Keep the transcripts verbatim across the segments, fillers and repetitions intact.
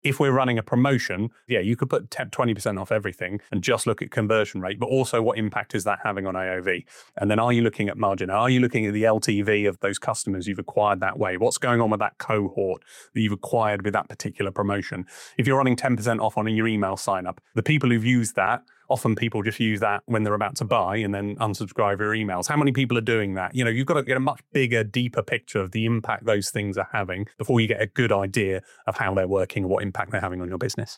If we're running a promotion, yeah, you could put ten, twenty percent off everything and just look at conversion rate, but also what impact is that having on A O V? And then are you looking at margin? Are you looking at the L T V of those customers you've acquired that way? What's going on with that cohort that you've acquired with that particular promotion? If you're running ten percent off on your email sign up, the people who've used that, often people just use that when they're about to buy and then unsubscribe your emails. How many people are doing that? You know, you've got to get a much bigger, deeper picture of the impact those things are having before you get a good idea of how they're working and what impact they're having on your business.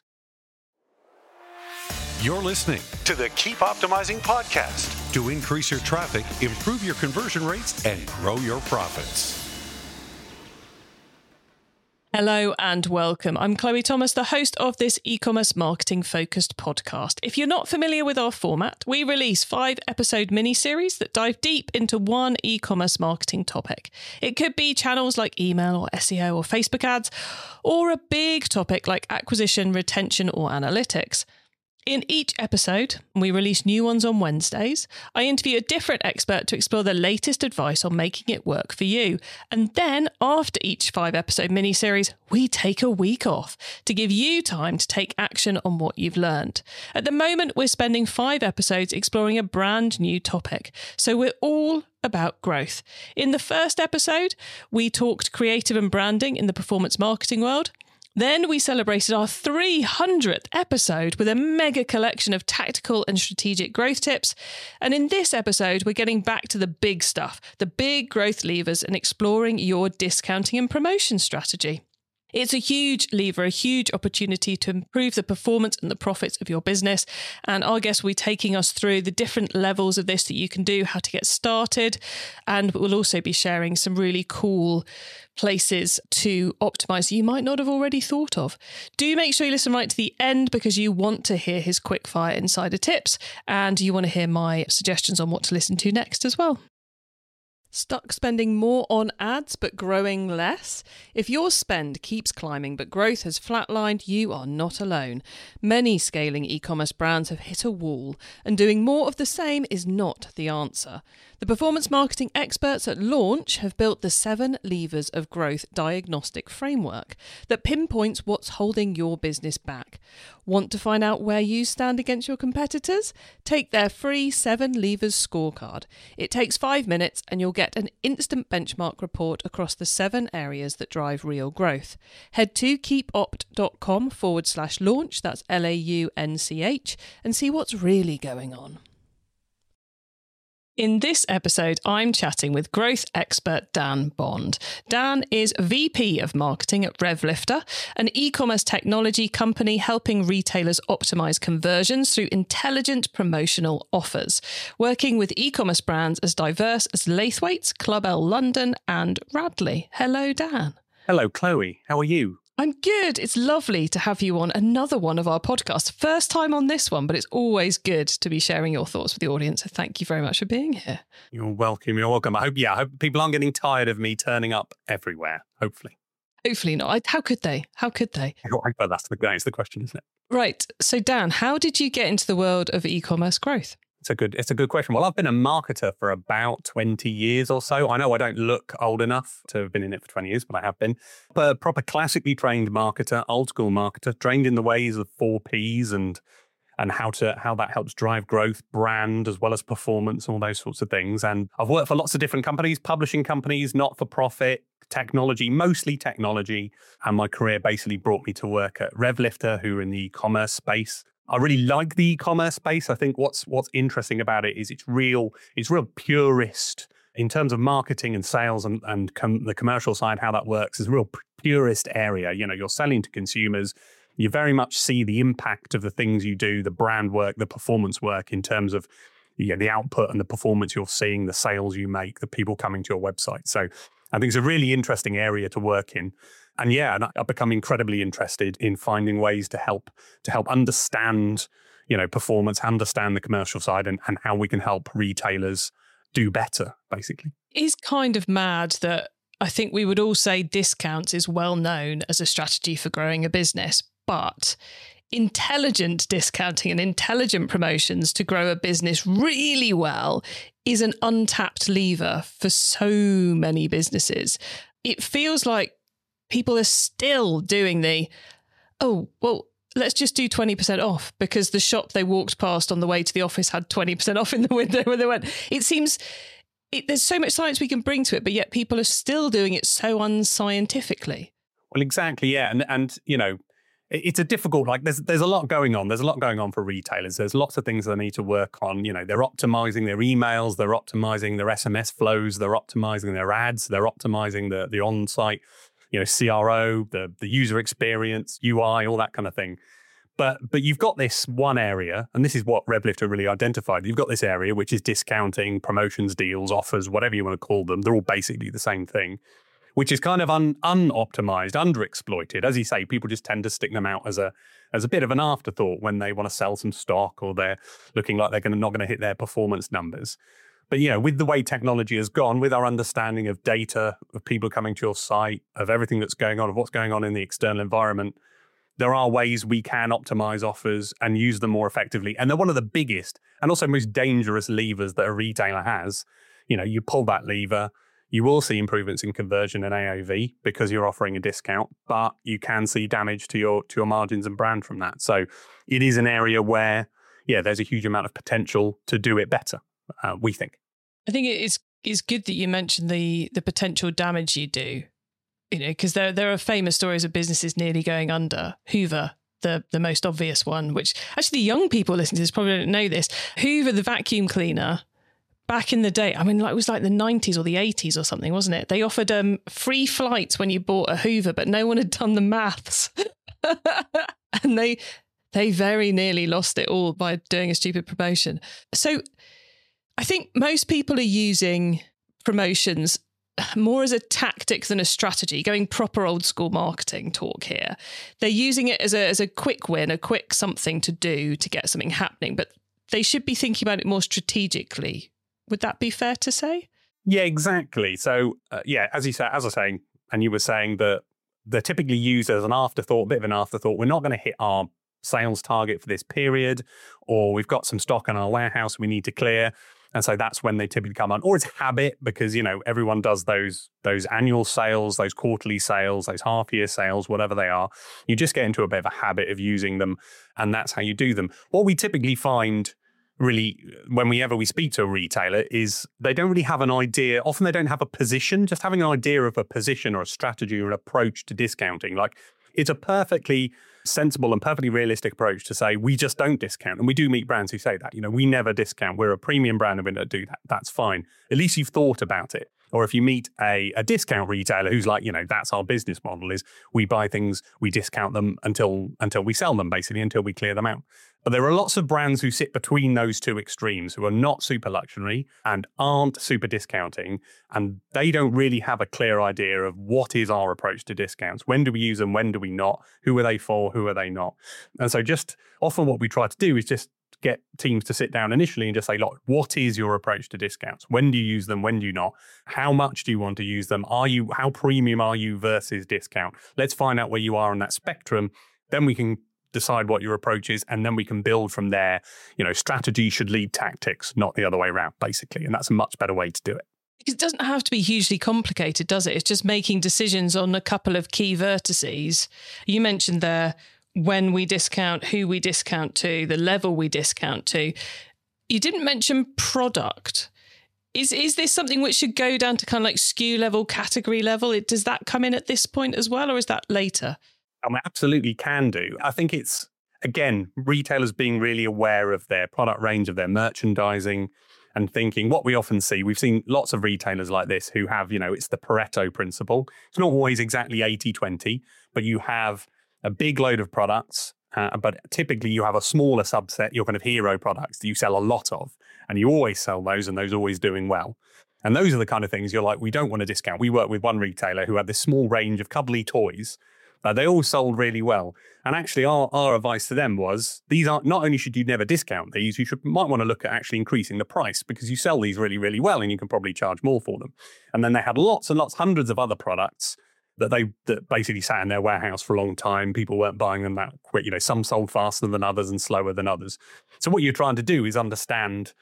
You're listening to the Keep Optimizing podcast to increase your traffic, improve your conversion rates, and grow your profits. Hello and welcome. I'm Chloe Thomas, the host of this e-commerce marketing focused podcast. If you're not familiar with our format, we release five episode mini-series that dive deep into one e-commerce marketing topic. It could be channels like email or S E O or Facebook ads, or a big topic like acquisition, retention, or analytics. In each episode, we release new ones on Wednesdays, I interview a different expert to explore the latest advice on making it work for you. And then, after each five-episode mini-series, we take a week off to give you time to take action on what you've learned. At the moment, we're spending five episodes exploring a brand new topic, so we're all about growth. In the first episode, we talked creative and branding in the performance marketing world. Then we celebrated our three hundredth episode with a mega collection of tactical and strategic growth tips. And in this episode, we're getting back to the big stuff, the big growth levers, and exploring your discounting and promotion strategy. It's a huge lever, a huge opportunity to improve the performance and the profits of your business. And our guest will be taking us through the different levels of this that you can do, how to get started. And we'll also be sharing some really cool places to optimize you might not have already thought of. Do make sure you listen right to the end because you want to hear his quickfire insider tips and you want to hear my suggestions on what to listen to next as well. Stuck spending more on ads but growing less? If your spend keeps climbing but growth has flatlined, you are not alone. Many scaling e-commerce brands have hit a wall, and doing more of the same is not the answer. The performance marketing experts at Launch have built the seven levers of growth diagnostic framework that pinpoints what's holding your business back. Want to find out where you stand against your competitors? Take their free seven levers scorecard. It takes five minutes and you'll get an instant benchmark report across the seven areas that drive real growth. Head to keepopt.com forward slash launch, that's L A U N C H, and see what's really going on. In this episode, I'm chatting with growth expert Dan Bond. Dan is V P of Marketing at RevLifter, an e-commerce technology company helping retailers optimize conversions through intelligent promotional offers, working with e-commerce brands as diverse as Laithwaites, Club L London and Radley. Hello, Dan. Hello, Chloe. How are you? I'm good. It's lovely to have you on another one of our podcasts. First time on this one, but it's always good to be sharing your thoughts with the audience. So thank you very much for being here. You're welcome. You're welcome. I hope, yeah, I hope people aren't getting tired of me turning up everywhere, hopefully. Hopefully not. I, how could they? How could they? But that's the, that's the question, isn't it? Right. So Dan, how did you get into the world of e-commerce growth? It's a good, it's a good question. Well, I've been a marketer for about twenty years or so. I know I don't look old enough to have been in it for twenty years, but I have been. A proper classically trained marketer, old school marketer, trained in the ways of four Ps and and how to how that helps drive growth, brand, as well as performance, all those sorts of things. And I've worked for lots of different companies, publishing companies, not-for-profit, technology, mostly technology. And my career basically brought me to work at RevLifter, who are in the e-commerce space. I really like the e-commerce space. I think what's what's interesting about it is it's real, it's real purist in terms of marketing and sales and, and com- the commercial side, how that works is a real purist area. You know, you're selling to consumers. You very much see the impact of the things you do, the brand work, the performance work in terms of you know, the output and the performance you're seeing, the sales you make, the people coming to your website. So I think it's a really interesting area to work in. And yeah, and I've become incredibly interested in finding ways to help to help understand, you know, performance, understand the commercial side and, and how we can help retailers do better, basically. It's kind of mad that I think we would all say discounts is well known as a strategy for growing a business, but intelligent discounting and intelligent promotions to grow a business really well is an untapped lever for so many businesses. It feels like people are still doing the, oh, well, let's just do twenty percent off because the shop they walked past on the way to the office had twenty percent off in the window when they went. It seems it, there's so much science we can bring to it, but yet people are still doing it so unscientifically. Well, exactly, yeah. And, and you know, it's a difficult, like there's there's a lot going on. There's a lot going on for retailers. There's lots of things they need to work on. You know, they're optimizing their emails, they're optimizing their S M S flows, they're optimizing their ads, they're optimizing the the on-site, you know, C R O, the the user experience, U I, all that kind of thing. But but you've got this one area, and this is what RevLifter really identified. You've got this area which is discounting, promotions, deals, offers, whatever you want to call them. They're all basically the same thing, which is kind of un, unoptimized, underexploited. As you say, people just tend to stick them out as a as a bit of an afterthought when they want to sell some stock or they're looking like they're gonna, not going to hit their performance numbers. But, you know, with the way technology has gone, with our understanding of data, of people coming to your site, of everything that's going on, of what's going on in the external environment, there are ways we can optimize offers and use them more effectively. And they're one of the biggest and also most dangerous levers that a retailer has. You know, you pull that lever, you will see improvements in conversion and A O V because you're offering a discount, but you can see damage to your to your margins and brand from that. So it is an area where, yeah, there's a huge amount of potential to do it better, uh, we think. I think it's it's good that you mentioned the the potential damage you do. You know, because there there are famous stories of businesses nearly going under. Hoover, the the most obvious one, which actually young people listening to this probably don't know this. Hoover, the vacuum cleaner, back in the day, I mean, like it was like the nineties or the eighties or something, wasn't it? They offered um, free flights when you bought a Hoover, but no one had done the maths, and they they very nearly lost it all by doing a stupid promotion. So, I think most people are using promotions more as a tactic than a strategy, going proper old school marketing talk here. They're using it as a as a quick win, a quick something to do to get something happening, but they should be thinking about it more strategically. Would that be fair to say? Yeah, exactly. So, uh, yeah, as you say, as I was saying, and you were saying that they're typically used as an afterthought, a bit of an afterthought. We're not going to hit our sales target for this period, or we've got some stock in our warehouse we need to clear. And so that's when they typically come on. Or it's habit because, you know, everyone does those those annual sales, those quarterly sales, those half-year sales, whatever they are. You just get into a bit of a habit of using them, and that's how you do them. What we typically find really whenever we speak to a retailer is they don't really have an idea. Often they don't have a position. Just having an idea of a position or a strategy or an approach to discounting. Like, it's a perfectly sensible and perfectly realistic approach to say we just don't discount. And we do meet brands who say that, you know, we never discount. We're a premium brand and we don't do that. That's fine. At least you've thought about it. Or if you meet a, a discount retailer who's like, you know, that's our business model is we buy things, we discount them until until we sell them, basically, until we clear them out. But there are lots of brands who sit between those two extremes who are not super luxury and aren't super discounting. And they don't really have a clear idea of what is our approach to discounts. When do we use them? When do we not? Who are they for? Who are they not? And so just often what we try to do is just get teams to sit down initially and just say, look, what is your approach to discounts? When do you use them? When do you not? How much do you want to use them? Are you, how premium are you versus discount? Let's find out where you are on that spectrum. Then we can decide what your approach is, and then we can build from there. You know, strategy should lead tactics, not the other way around, basically. And that's a much better way to do it. It doesn't have to be hugely complicated, does it? It's just making decisions on a couple of key vertices. You mentioned there when we discount, who we discount to, the level we discount to. You didn't mention product. Is is this something which should go down to kind of like S K U level, category level? It, does that come in at this point as well, or is that later? I mean, absolutely can do. I think it's, again, retailers being really aware of their product range, of their merchandising, and thinking what we often see. We've seen lots of retailers like this who have, you know, it's the Pareto principle. It's not always exactly eighty twenty, but you have a big load of products, uh, but typically you have a smaller subset, your kind of hero products that you sell a lot of, and you always sell those, and those are always doing well. And those are the kind of things you're like, we don't want to discount. We work with one retailer who had this small range of cuddly toys. Uh, they all sold really well. And actually our, our advice to them was, these aren't, not only should you never discount these, you should might want to look at actually increasing the price because you sell these really, really well and you can probably charge more for them. And then they had lots and lots, hundreds of other products that they that basically sat in their warehouse for a long time. People weren't buying them that quick. You know, some sold faster than others and slower than others. So what you're trying to do is understand,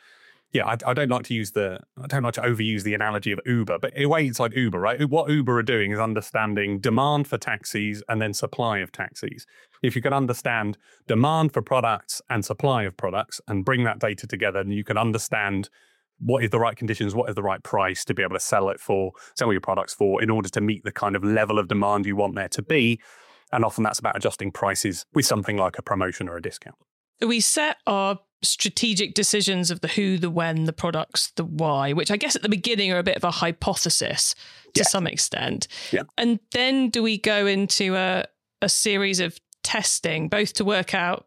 Yeah, I, I don't like to use the, I don't like to overuse the analogy of Uber, but in a way it's like Uber, right? What Uber are doing is understanding demand for taxis and then supply of taxis. If you can understand demand for products and supply of products and bring that data together, and you can understand what is the right conditions, what is the right price to be able to sell it for, sell your products for in order to meet the kind of level of demand you want there to be. And often that's about adjusting prices with something like a promotion or a discount. We set our strategic decisions of the who, the when, the products, the why, which I guess at the beginning are a bit of a hypothesis to yeah. some extent. Yeah. And then do we go into a, a series of testing, both to work out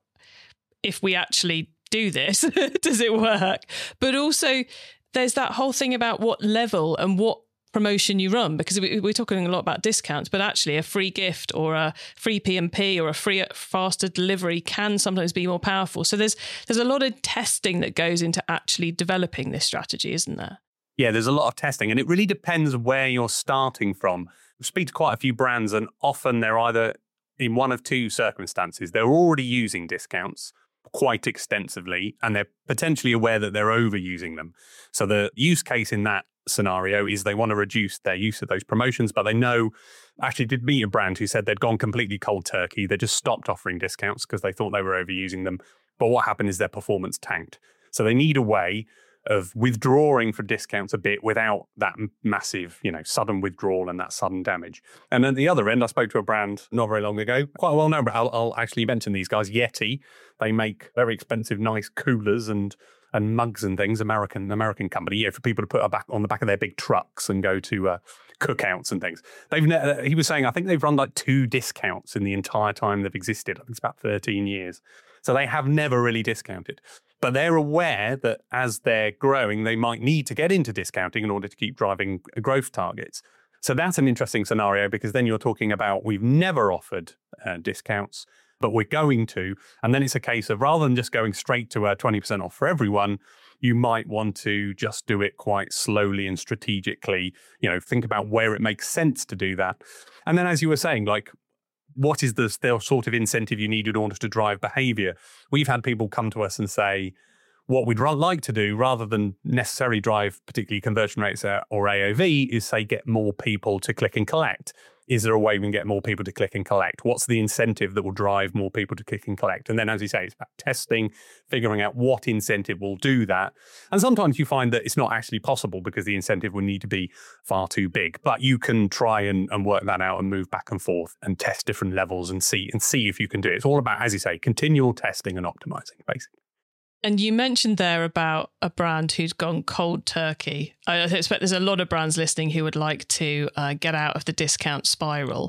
if we actually do this, does it work? But also there's that whole thing about what level and what promotion you run, because we, we're talking a lot about discounts, but actually a free gift or a free P and P or a free faster delivery can sometimes be more powerful. So there's there's a lot of testing that goes into actually developing this strategy, isn't there? Yeah, there's a lot of testing, and it really depends where you're starting from. We speak to quite a few brands, and often they're either in one of two circumstances. They're already using discounts quite extensively, and they're potentially aware that they're overusing them. So the use case in that scenario is they want to reduce their use of those promotions, but they know, actually did meet a brand who said they'd gone completely cold turkey. They just stopped offering discounts because they thought they were overusing them. But what happened is their performance tanked. So they need a way of withdrawing from discounts a bit without that massive, you know, sudden withdrawal and that sudden damage. And at the other end, I spoke to a brand not very long ago, quite a well-known brand. I'll, I'll actually mention these guys, Yeti. They make very expensive, nice coolers and and mugs and things, American American company, yeah, for people to put a back on the back of their big trucks and go to uh, cookouts and things. They've ne- he was saying, I think they've run like two discounts in the entire time they've existed. I think it's about thirteen years. So they have never really discounted. But they're aware that as they're growing, they might need to get into discounting in order to keep driving growth targets. So that's an interesting scenario, because then you're talking about we've never offered uh, discounts, but we're going to. And then it's a case of, rather than just going straight to a twenty percent off for everyone, you might want to just do it quite slowly and strategically, you know, think about where it makes sense to do that. And then, as you were saying, like, what is the still sort of incentive you need in order to drive behavior? We've had people come to us and say, what we'd like to do, rather than necessarily drive particularly conversion rates or A O V, is say get more people to click and collect. Is there a way we can get more people to click and collect? What's the incentive that will drive more people to click and collect? And then, as you say, it's about testing, figuring out what incentive will do that. And sometimes you find that it's not actually possible because the incentive will need to be far too big. But you can try and, and work that out and move back and forth and test different levels and see and see if you can do it. It's all about, as you say, continual testing and optimizing, basically. And you mentioned there about a brand who's gone cold turkey. I expect there's a lot of brands listening who would like to uh, get out of the discount spiral.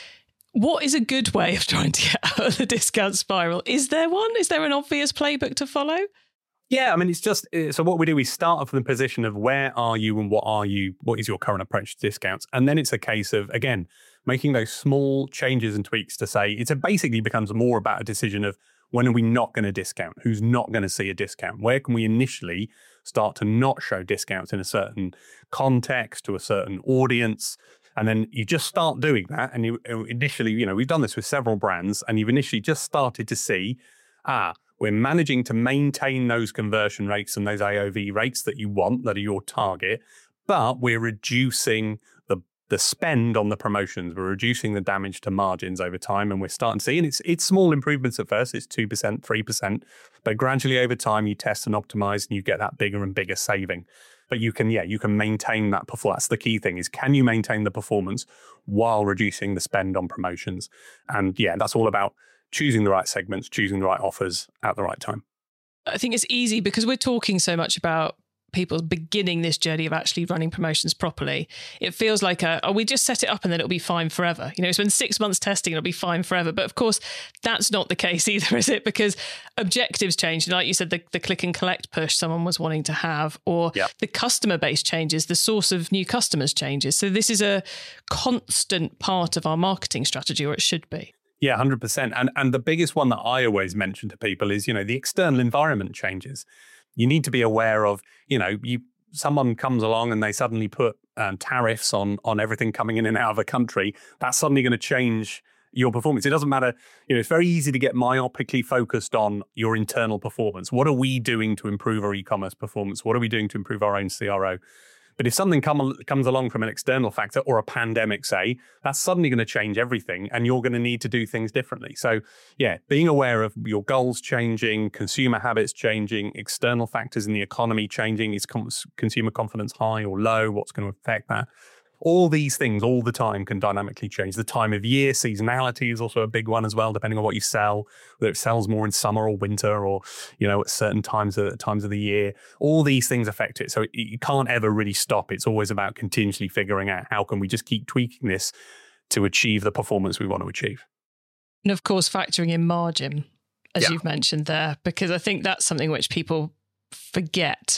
What is a good way of trying to get out of the discount spiral? Is there one? Is there an obvious playbook to follow? Yeah, I mean, it's just, so what we do, we start off from the position of where are you and what are you, what is your current approach to discounts? And then it's a case of, again, making those small changes and tweaks to say, it's a basically becomes more about a decision of, when are we not going to discount? Who's not going to see a discount? Where can we initially start to not show discounts in a certain context to a certain audience? And then you just start doing that. And you initially, you know, we've done this with several brands, and you've initially just started to see, ah, we're managing to maintain those conversion rates and those A O V rates that you want, that are your target, but we're reducing the the spend on the promotions. We're reducing the damage to margins over time, and we're starting to see, and it's it's small improvements at first, it's two percent, three percent, but gradually over time you test and optimize and you get that bigger and bigger saving. But you can, yeah, you can maintain that performance. That's the key thing, is can you maintain the performance while reducing the spend on promotions? And yeah, that's all about choosing the right segments, choosing the right offers at the right time. I think it's easy because we're talking so much about people beginning this journey of actually running promotions properly. It feels like, a, oh, we just set it up and then it'll be fine forever. You know, it's been six months testing, it'll be fine forever. But of course, that's not the case either, is it? Because objectives change. Like you said, the, the click and collect push someone was wanting to have, or yep. the customer base changes, the source of new customers changes. So this is a constant part of our marketing strategy, or it should be. Yeah, one hundred percent. And and the biggest one that I always mention to people is, you know, the external environment changes. You need to be aware of, you know, you someone comes along and they suddenly put um, tariffs on on everything coming in and out of a country. That's suddenly going to change your performance. It doesn't matter. You know, it's very easy to get myopically focused on your internal performance. What are we doing to improve our e-commerce performance? What are we doing to improve our own C R O? But if something come, comes along from an external factor or a pandemic, say, that's suddenly going to change everything and you're going to need to do things differently. So yeah, being aware of your goals changing, consumer habits changing, external factors in the economy changing, is consumer confidence high or low, what's going to affect that? All these things all the time can dynamically change. The time of year, seasonality is also a big one as well, depending on what you sell, whether it sells more in summer or winter or, you know, at certain times of, times of the year. All these things affect it. So it, you can't ever really stop. It's always about continuously figuring out how can we just keep tweaking this to achieve the performance we want to achieve. And of course, factoring in margin, as yeah. you've mentioned there, because I think that's something which people forget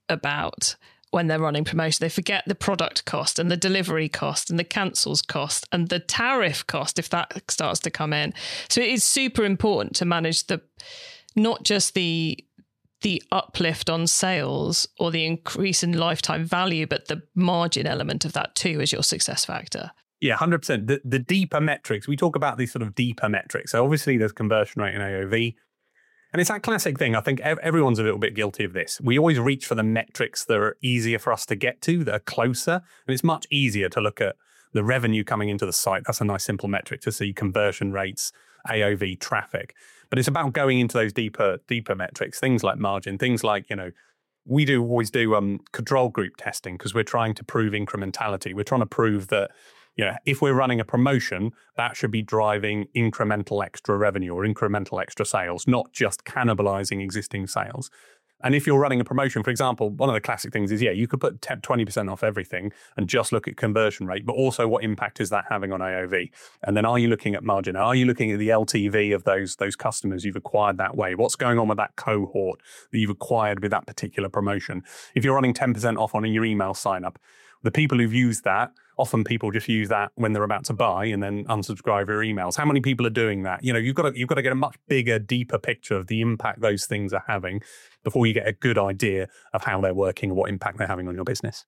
about when they're running promotion. They forget the product cost and the delivery cost and the cancels cost and the tariff cost if that starts to come in. So it is super important to manage the not just the the uplift on sales or the increase in lifetime value, but the margin element of that too as your success factor. Yeah, one hundred percent. The, the deeper metrics, we talk about these sort of deeper metrics. So obviously there's conversion rate and A O V. And it's that classic thing. I think everyone's a little bit guilty of this. We always reach for the metrics that are easier for us to get to, that are closer. And it's much easier to look at the revenue coming into the site. That's a nice simple metric to see conversion rates, A O V, traffic. But it's about going into those deeper, deeper metrics, things like margin, things like, you know, we do always do um, control group testing because we're trying to prove incrementality. We're trying to prove that, you know, if we're running a promotion, that should be driving incremental extra revenue or incremental extra sales, not just cannibalizing existing sales. And if you're running a promotion, for example, one of the classic things is, yeah, you could put twenty percent off everything and just look at conversion rate, but also what impact is that having on A O V? And then are you looking at margin? Are you looking at the L T V of those, those customers you've acquired that way? What's going on with that cohort that you've acquired with that particular promotion? If you're running ten percent off on your email sign up, the people who've used that, often people just use that when they're about to buy and then unsubscribe your emails. How many people are doing that? You know, you've got to you've got to get a much bigger, deeper picture of the impact those things are having before you get a good idea of how they're working and what impact they're having on your business.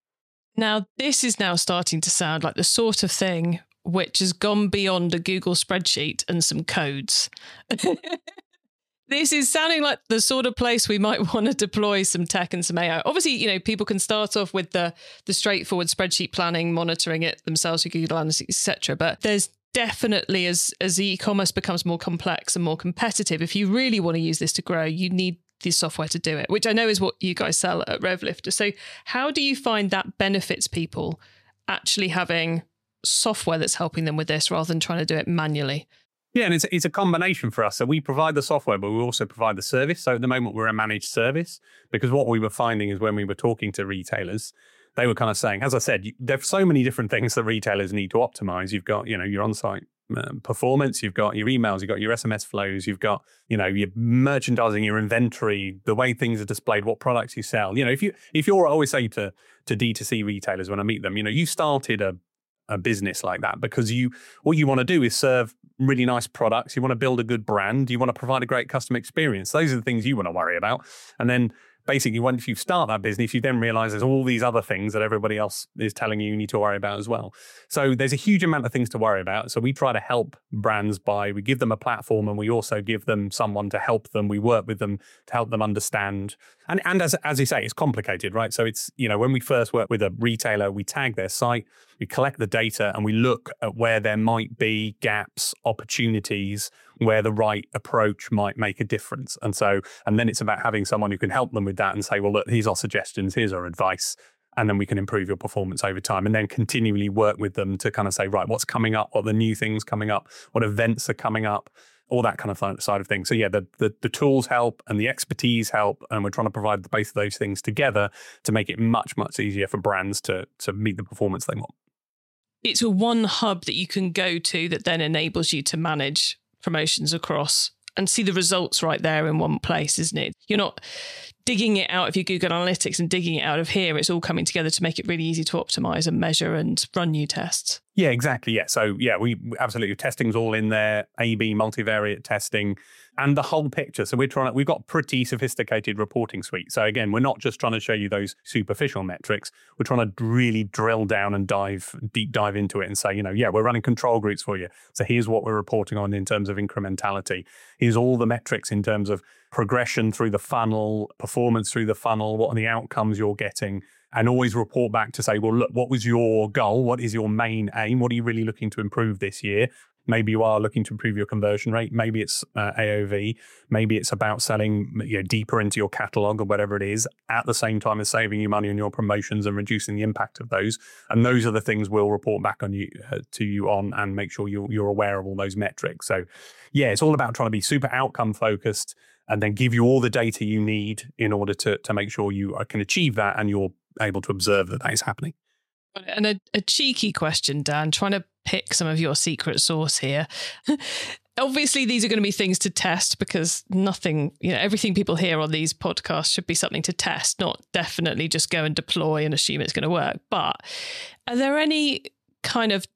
Now, this is now starting to sound like the sort of thing which has gone beyond a Google spreadsheet and some codes. This is sounding like the sort of place we might want to deploy some tech and some A I. Obviously, you know, people can start off with the the straightforward spreadsheet planning, monitoring it themselves with Google Analytics, et cetera. But there's definitely, as as e-commerce becomes more complex and more competitive, if you really want to use this to grow, you need the software to do it, which I know is what you guys sell at RevLifter. So how do you find that benefits people actually having software that's helping them with this rather than trying to do it manually? Yeah, and it's, it's a combination for us. So we provide the software, but we also provide the service. So at the moment, we're a managed service because what we were finding is when we were talking to retailers, they were kind of saying, as I said, there's so many different things that retailers need to optimize. You've got, you know, your on-site um, performance, you've got your emails, you've got your S M S flows, you've got, you know, your merchandising, your inventory, the way things are displayed, what products you sell. You know, if you if you're I always say to to D two C retailers when I meet them, you know, you started a a business like that because you what you want to do is serve really nice products. You want to build a good brand. You want to provide a great customer experience. Those are the things you want to worry about. And then basically, once you start that business, you then realize there's all these other things that everybody else is telling you you need to worry about as well. So there's a huge amount of things to worry about. So we try to help brands by, we give them a platform and we also give them someone to help them. We work with them to help them understand. And and as as you say, it's complicated, right? So it's, you know, when we first work with a retailer, we tag their site, we collect the data and we look at where there might be gaps, opportunities, where the right approach might make a difference. And so, and then it's about having someone who can help them with that and say, well, look, here's our suggestions, here's our advice, and then we can improve your performance over time and then continually work with them to kind of say, right, what's coming up, what are the new things coming up, what events are coming up, all that kind of side of things. So yeah, the, the the tools help and the expertise help, and we're trying to provide both of those things together to make it much, much easier for brands to to meet the performance they want. It's a one hub that you can go to that then enables you to manage promotions across and see the results right there in one place, isn't it? You're not digging it out of your Google Analytics and digging it out of here, it's all coming together to make it really easy to optimize and measure and run new tests. Yeah, exactly. Yeah. So yeah, we absolutely, testing's all in there, A B multivariate testing and the whole picture. So we're trying to, we've got pretty sophisticated reporting suite. So again, we're not just trying to show you those superficial metrics. We're trying to really drill down and dive, deep dive into it and say, you know, yeah, we're running control groups for you. So here's what we're reporting on in terms of incrementality. Here's all the metrics in terms of progression through the funnel, performance through the funnel, what are the outcomes you're getting, and always report back to say, well, look, what was your goal? What is your main aim? What are you really looking to improve this year? Maybe you are looking to improve your conversion rate. Maybe it's uh, A O V. Maybe it's about selling, you know, deeper into your catalog or whatever it is, at the same time as saving you money on your promotions and reducing the impact of those. And those are the things we'll report back on you uh, to you on and make sure you're, you're aware of all those metrics. So yeah, it's all about trying to be super outcome focused and then give you all the data you need in order to, to make sure you can achieve that and you're able to observe that that is happening. And a, a cheeky question, Dan, trying to pick some of your secret sauce here. Obviously, these are going to be things to test because nothing, you know, everything people hear on these podcasts should be something to test, not definitely just go and deploy and assume it's going to work. But are there any kind of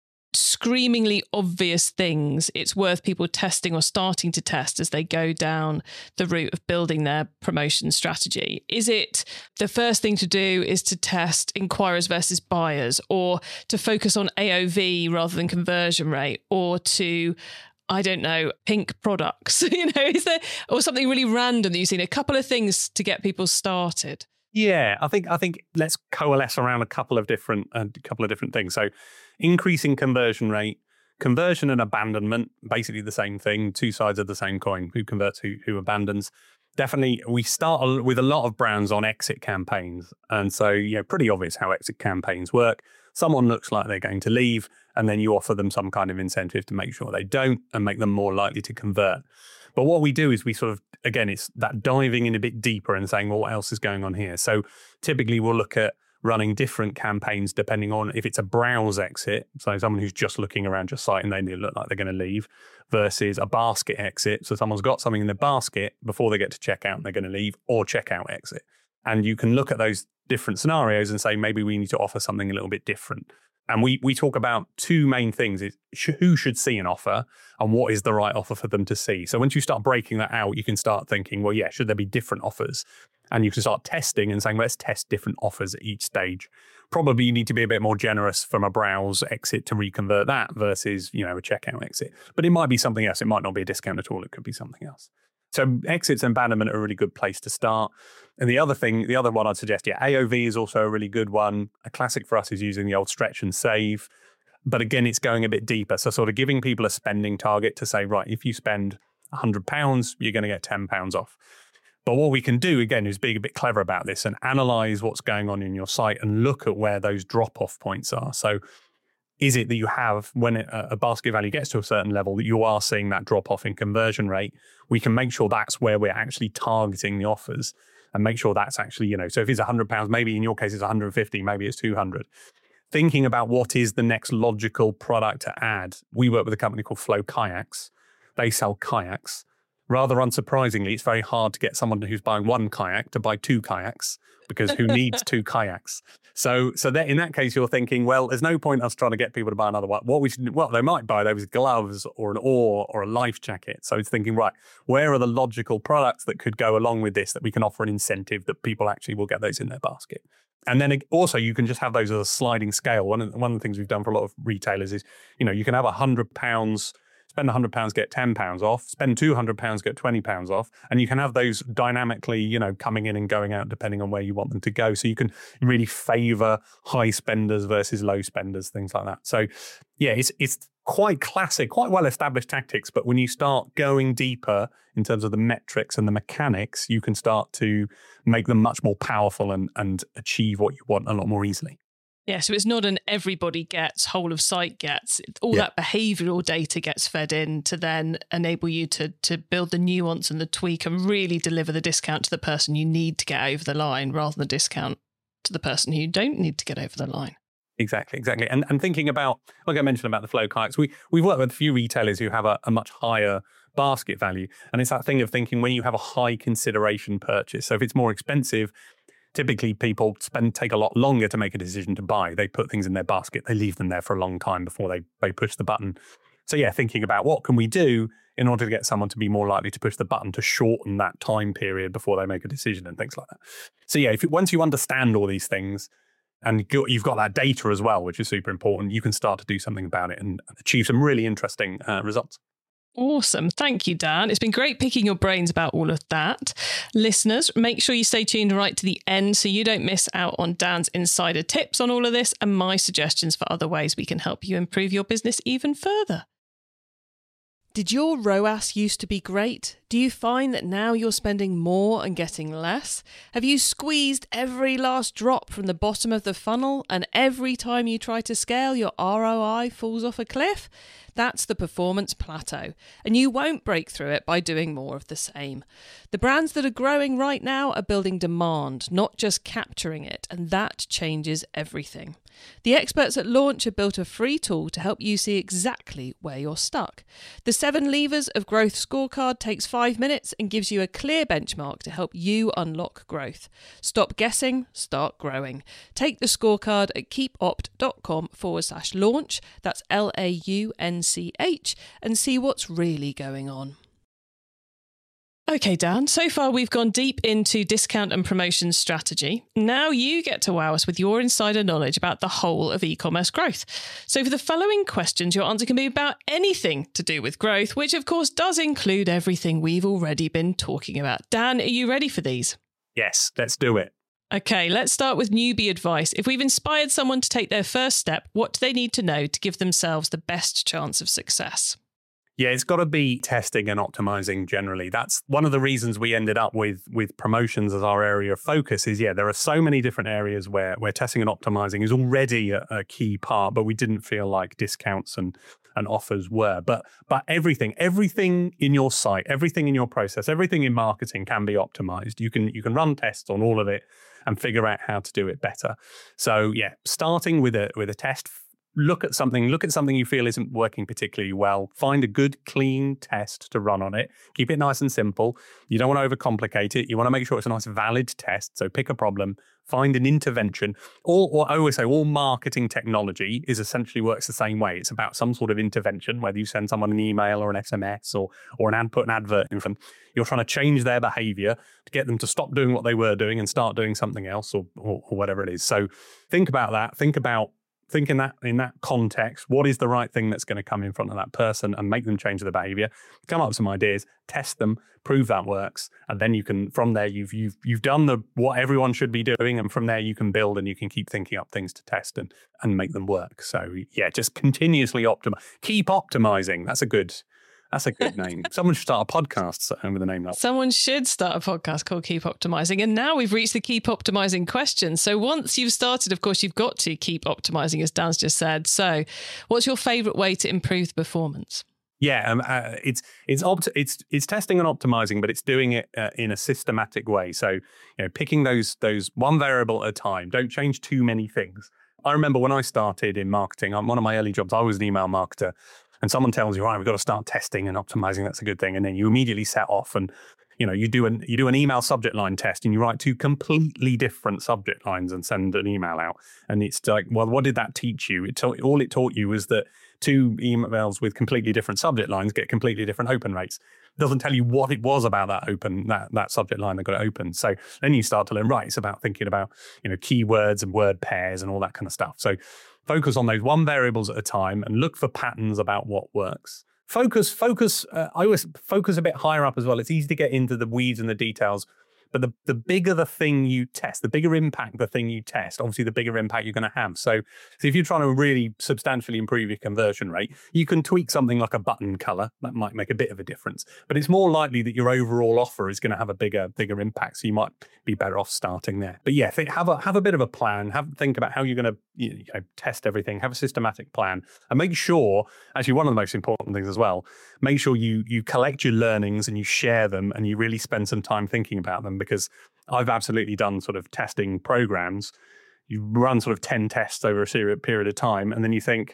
screamingly obvious things it's worth people testing or starting to test as they go down the route of building their promotion strategy? Is it the first thing to do is to test inquirers versus buyers, or to focus on A O V rather than conversion rate, or to, I don't know, pink products? You know, is there, or something really random that you've seen? A couple of things to get people started. Yeah, I think I think let's coalesce around a couple of different a couple of different things. So, increasing conversion rate, conversion and abandonment, basically the same thing, two sides of the same coin. Who converts, who who abandons? Definitely, we start with a lot of brands on exit campaigns, and so you know, pretty obvious how exit campaigns work. Someone looks like they're going to leave, and then you offer them some kind of incentive to make sure they don't, and make them more likely to convert. But what we do is we sort of, again, it's that diving in a bit deeper and saying, well, what else is going on here? So typically we'll look at running different campaigns depending on if it's a browse exit, so someone who's just looking around your site and they look like they're going to leave, versus a basket exit. So someone's got something in their basket before they get to checkout and they're going to leave, or checkout exit. And you can look at those different scenarios and say, maybe we need to offer something a little bit different. And we we talk about two main things: is who should see an offer and what is the right offer for them to see. So once you start breaking that out, you can start thinking, well, yeah, should there be different offers? And you can start testing and saying, well, let's test different offers at each stage. Probably you need to be a bit more generous from a browse exit to reconvert that versus, you know, a checkout exit. But it might be something else. It might not be a discount at all. It could be something else. So exits and abandonment are a really good place to start. And the other thing, the other one I'd suggest, yeah, A O V is also a really good one. A classic for us is using the old stretch and save. But again, it's going a bit deeper. So sort of giving people a spending target to say, right, if you spend one hundred pounds, you're going to get ten pounds off. But what we can do, again, is be a bit clever about this and analyze what's going on in your site and look at where those drop-off points are. So is it that you have, when it, a basket value gets to a certain level, that you are seeing that drop-off in conversion rate? We can make sure that's where we're actually targeting the offers and make sure that's actually, you know, so if it's one hundred pounds, maybe in your case it's one hundred fifty, maybe it's two hundred. Thinking about what is the next logical product to add. We work with a company called Flow Kayaks. They sell kayaks. Rather unsurprisingly, it's very hard to get someone who's buying one kayak to buy two kayaks, because who needs two kayaks? So so that in that case, you're thinking, well, there's no point us trying to get people to buy another one. What we should, well, they might buy those gloves or an oar or a life jacket. So it's thinking, right, where are the logical products that could go along with this that we can offer an incentive that people actually will get those in their basket? And then also you can just have those as a sliding scale. One of, one of the things we've done for a lot of retailers is, you know, you can have one hundred pounds, spend one hundred pounds, get ten pounds off, spend two hundred pounds, get twenty pounds off. And you can have those dynamically, you know, coming in and going out depending on where you want them to go. So you can really favor high spenders versus low spenders, things like that. So yeah, it's it's quite classic, quite well-established tactics. But when you start going deeper in terms of the metrics and the mechanics, you can start to make them much more powerful and, and achieve what you want a lot more easily. Yeah, so it's not an everybody gets, whole of site gets. All yeah. that behavioural data gets fed in to then enable you to to build the nuance and the tweak and really deliver the discount to the person you need to get over the line, rather than the discount to the person who you don't need to get over the line. Exactly, exactly. And and thinking about, like I mentioned about the Flow Kayaks, we, we've worked with a few retailers who have a, a much higher basket value. And it's that thing of thinking when you have a high consideration purchase. So if it's more expensive, typically people spend take a lot longer to make a decision to buy. They put things in their basket, they leave them there for a long time before they, they push the button. So yeah, thinking about what can we do in order to get someone to be more likely to push the button to shorten that time period before they make a decision and things like that. So yeah, if it, once you understand all these things and you've got that data as well, which is super important, you can start to do something about it and achieve some really interesting uh, results. Awesome. Thank you, Dan. It's been great picking your brains about all of that. Listeners, make sure you stay tuned right to the end so you don't miss out on Dan's insider tips on all of this and my suggestions for other ways we can help you improve your business even further. Did your R O A S used to be great? Do you find that now you're spending more and getting less? Have you squeezed every last drop from the bottom of the funnel and every time you try to scale, your R O I falls off a cliff? That's the performance plateau, and you won't break through it by doing more of the same. The brands that are growing right now are building demand, not just capturing it, and that changes everything. The experts at Launch have built a free tool to help you see exactly where you're stuck. The Seven Levers of Growth scorecard takes five minutes and gives you a clear benchmark to help you unlock growth. Stop guessing, start growing. Take the scorecard at keepopt.com forward slash launch, that's L A U N C H, and see what's really going on. Okay, Dan, so far we've gone deep into discount and promotion strategy. Now you get to wow us with your insider knowledge about the whole of e-commerce growth. So for the following questions, your answer can be about anything to do with growth, which of course does include everything we've already been talking about. Dan, are you ready for these? Yes, let's do it. Okay, let's start with newbie advice. If we've inspired someone to take their first step, what do they need to know to give themselves the best chance of success? Yeah, it's got to be testing and optimizing generally. That's one of the reasons we ended up with with promotions as our area of focus is, yeah, there are so many different areas where, where testing and optimizing is already a, a key part, but we didn't feel like discounts and, and offers were. But but everything, everything in your site, everything in your process, everything in marketing can be optimized. You can you can run tests on all of it and figure out how to do it better. So yeah, starting with a with a test. Look at something, look at something you feel isn't working particularly well. Find a good, clean test to run on it. Keep it nice and simple. You don't want to overcomplicate it. You want to make sure it's a nice, valid test. So pick a problem, find an intervention. All, or I always say, all marketing technology is essentially works the same way. It's about some sort of intervention, whether you send someone an email or an S M S or or an ad, put an advert in front. You're trying to change their behavior to get them to stop doing what they were doing and start doing something else or, or, or whatever it is. So think about that. Think about Think in that in that context, what is the right thing that's going to come in front of that person and make them change their behavior? Come up with some ideas, test them, prove that works, and then you can, from there, you've you've you've done the what everyone should be doing, and from there you can build and you can keep thinking up things to test and and make them work. So yeah, just continuously optimize, keep optimizing. That's a good. That's a good name. Someone should start a podcast with a name like that. Someone should start a podcast called Keep Optimizing. And now we've reached the Keep Optimizing question. So once you've started, of course, you've got to keep optimizing, as Dan's just said. So what's your favorite way to improve the performance? Yeah, um, uh, it's it's opt- it's it's testing and optimizing, but it's doing it uh, in a systematic way. So, you know, picking those those one variable at a time. Don't change too many things. I remember when I started in marketing, on one of my early jobs, I was an email marketer. And someone tells you, right, we've got to start testing and optimizing. That's a good thing. And then you immediately set off and, you know, you do an you do an email subject line test and you write two completely different subject lines and send an email out. And it's like, well, what did that teach you? It taught, all it taught you was that two emails with completely different subject lines get completely different open rates. It doesn't tell you what it was about that open that that subject line that got it open. So then you start to learn, right, it's about thinking about, you know, keywords and word pairs and all that kind of stuff. So focus on those one variables at a time and look for patterns about what works. Focus, focus, uh, I always focus a bit higher up as well. It's easy to get into the weeds and the details, but the, the bigger the thing you test, the bigger impact the thing you test, obviously the bigger impact you're going to have. So, so if you're trying to really substantially improve your conversion rate, you can tweak something like a button color. That might make a bit of a difference, but it's more likely that your overall offer is going to have a bigger, bigger impact. So you might be better off starting there. But yeah, have a have a bit of a plan. Have think about how you're going to you know, test everything. Have a systematic plan, and make sure. Actually, one of the most important things as well. Make sure you you collect your learnings and you share them, and you really spend some time thinking about them. Because I've absolutely done sort of testing programs. You run sort of ten tests over a period of time, and then you think,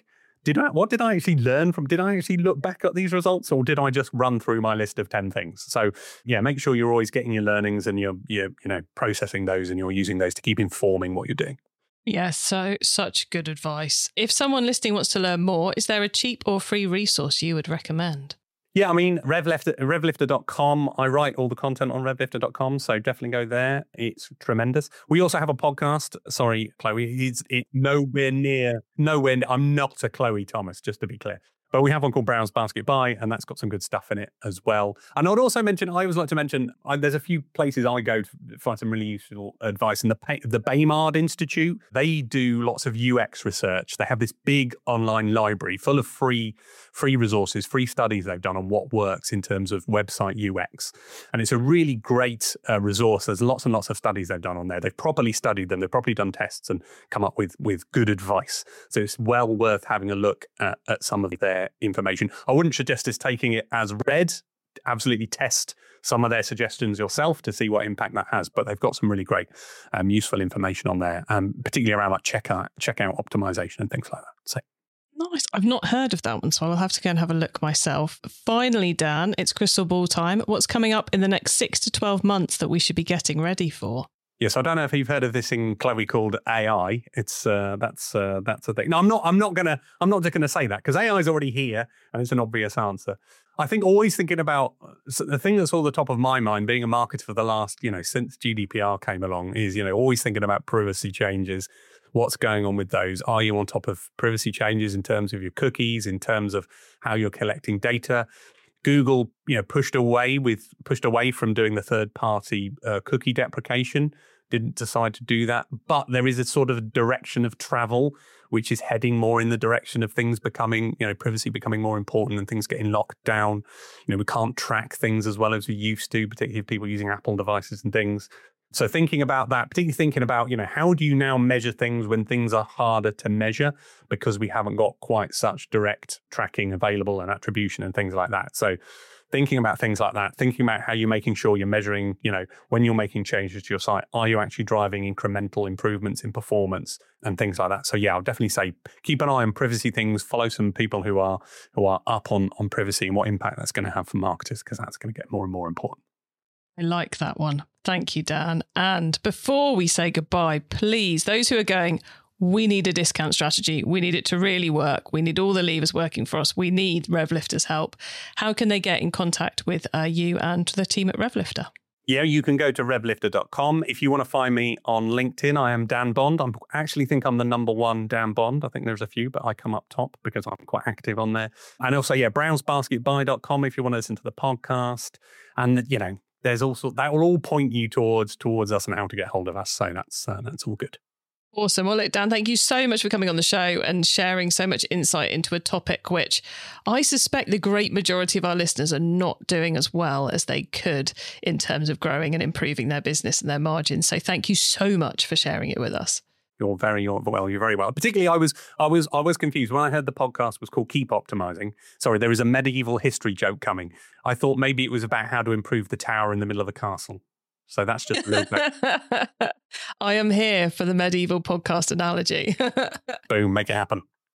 did I, what did I actually learn from, did I actually look back at these results, or did I just run through my list of ten things? So yeah, make sure you're always getting your learnings and you're, you're you know, processing those and you're using those to keep informing what you're doing. Yes, so such good advice. If someone listening wants to learn more, is there a cheap or free resource you would recommend? Yeah, I mean, revlifter, revlifter dot com. I write all the content on revlifter dot com, so definitely go there. It's tremendous. We also have a podcast. Sorry, Chloe, it's it nowhere near, nowhere. I'm not a Chloe Thomas, just to be clear. But we have one called Browse Basket Buy, and that's got some good stuff in it as well. And I'd also mention, I always like to mention, I, there's a few places I go to find some really useful advice. And the the Baymard Institute, they do lots of U X research. They have this big online library full of free free resources, free studies they've done on what works in terms of website U X. And it's a really great uh, resource. There's lots and lots of studies they've done on there. They've properly studied them. They've properly done tests and come up with, with good advice. So it's well worth having a look at, at some of their information. I wouldn't suggest us taking it as read. Absolutely test some of their suggestions yourself to see what impact that has. But they've got some really great, um, useful information on there, um, particularly around like checkout, checkout optimization and things like that. So. Nice. I've not heard of that one, so I'll have to go and have a look myself. Finally, Dan, it's crystal ball time. What's coming up in the next six to twelve months that we should be getting ready for? Yes, I don't know if you've heard of this thing, Chloe, called A I. It's uh, that's uh, that's a thing. No, I'm not. I'm not gonna. I'm not just gonna say that because A I is already here, and it's an obvious answer. I think always thinking about so the thing that's all the top of my mind, being a marketer for the last, you know, since G D P R came along, is you know always thinking about privacy changes. What's going on with those? Are you on top of privacy changes in terms of your cookies, in terms of how you're collecting data? Google, you know, pushed away with pushed away from doing the third-party uh, cookie deprecation. Didn't decide to do that, but there is a sort of direction of travel which is heading more in the direction of things becoming, you know, privacy becoming more important and things getting locked down. You know, we can't track things as well as we used to, particularly people using Apple devices and things. So thinking about that, particularly thinking about, you know, how do you now measure things when things are harder to measure because we haven't got quite such direct tracking available and attribution and things like that. So thinking about things like that, thinking about how you're making sure you're measuring, you know, when you're making changes to your site, are you actually driving incremental improvements in performance and things like that? So yeah, I'll definitely say keep an eye on privacy things, follow some people who are who are up on, on privacy and what impact that's going to have for marketers, because that's going to get more and more important. I like that one. Thank you, Dan. And before we say goodbye, please, those who are going, we need a discount strategy. We need it to really work. We need all the levers working for us. We need Revlifter's help. How can they get in contact with uh, you and the team at Revlifter? Yeah, you can go to revlifter dot com. If you want to find me on LinkedIn, I am Dan Bond. I actually think I'm the number one Dan Bond. I think there's a few, but I come up top because I'm quite active on there. And also, yeah, browse basket buy dot com if you want to listen to the podcast. And, you know, there's also, that will all point you towards towards us and how to get hold of us. So that's uh, that's all good. Awesome. Well, look, Dan, thank you so much for coming on the show and sharing so much insight into a topic which I suspect the great majority of our listeners are not doing as well as they could in terms of growing and improving their business and their margins. So thank you so much for sharing it with us. You're very you're, well. You're very well. Particularly, I was, I was, I was confused when I heard the podcast was called Keep Optimizing. Sorry, there is a medieval history joke coming. I thought maybe it was about how to improve the tower in the middle of the castle. So that's just a little bit. I am here for the medieval podcast analogy. Boom, make it happen.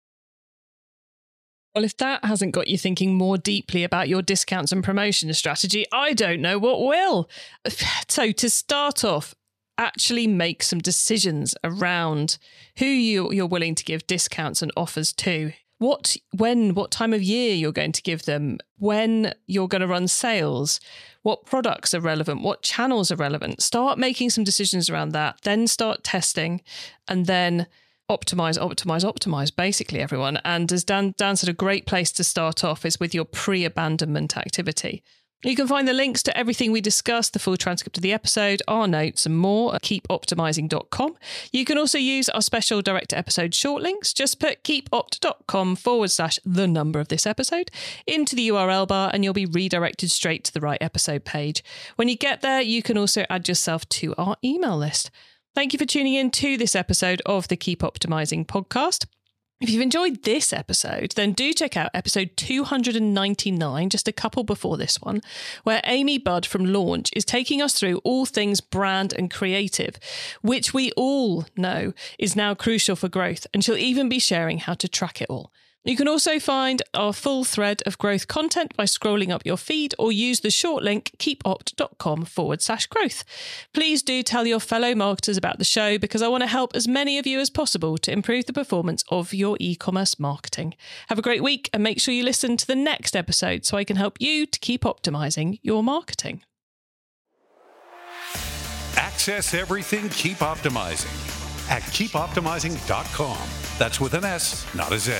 Well, if that hasn't got you thinking more deeply about your discounts and promotion strategy, I don't know what will. So to start off, actually make some decisions around who you, you're willing to give discounts and offers to. What, when, what time of year you're going to give them, when you're going to run sales, what products are relevant, what channels are relevant. Start making some decisions around that, then start testing, and then optimize, optimize, optimize, basically, everyone. And as Dan, Dan said, a great place to start off is with your pre-abandonment activity. You can find the links to everything we discussed, the full transcript of the episode, our notes and more at keep optimizing dot com. You can also use our special direct to episode short links. Just put keepopt.com forward slash the number of this episode into the U R L bar and you'll be redirected straight to the right episode page. When you get there, you can also add yourself to our email list. Thank you for tuning in to this episode of the Keep Optimizing podcast. If you've enjoyed this episode, then do check out episode two hundred ninety-nine, just a couple before this one, where Amy Budd from Launch is taking us through all things brand and creative, which we all know is now crucial for growth, and she'll even be sharing how to track it all. You can also find our full thread of growth content by scrolling up your feed or use the short link keepopt.com forward slash growth. Please do tell your fellow marketers about the show because I want to help as many of you as possible to improve the performance of your e-commerce marketing. Have a great week and make sure you listen to the next episode so I can help you to keep optimizing your marketing. Access everything Keep Optimizing at keep optimizing dot com. That's with an S, not a Z.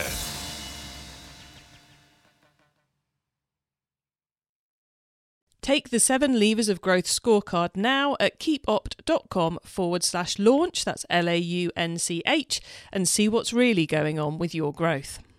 Take the seven levers of growth scorecard now at keepopt.com forward slash launch, that's L A U N C H, and see what's really going on with your growth.